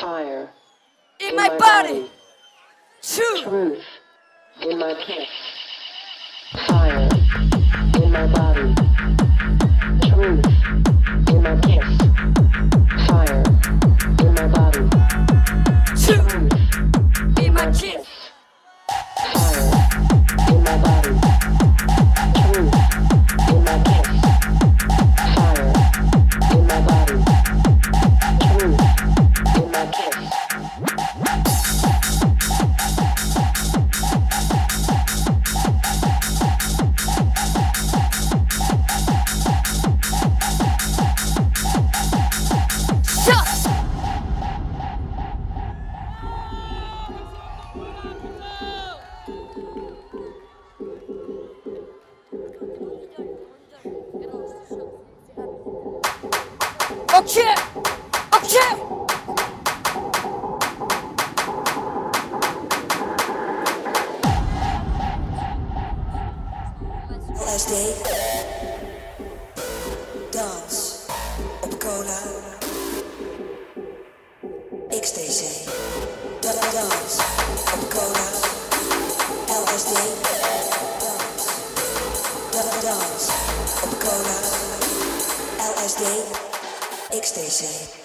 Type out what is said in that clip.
Fire in my body. Truth in my kiss. Fire in my body. Truth in my kiss. Fire in my body. Truth In my kiss. Fire in my body. Truth in my kiss. Fire in my body. Truth in my kiss. Okay. LSD, dans op cola, XTC, dans op cola, LSD, dans op cola, LSD, XTC.